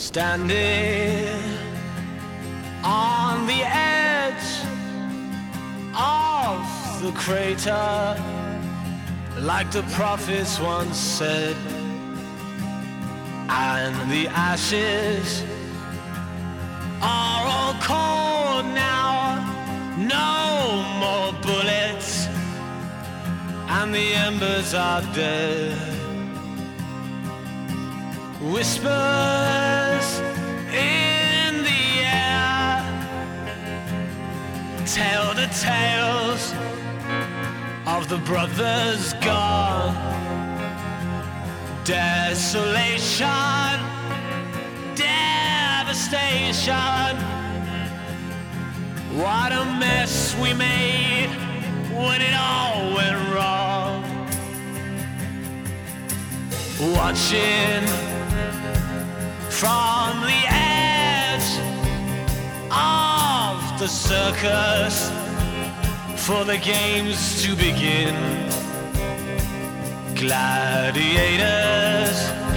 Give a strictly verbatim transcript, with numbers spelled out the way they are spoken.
Standing on the edge of the crater, like the prophets once said, and the ashes are all cold now, no more bullets, and the embers are dead. Whispers in the air tell the tales of the brothers gone. Desolation, devastation. What a mess we made when it all went wrong. Watching from the edge of the circus for the games to begin. Gladiators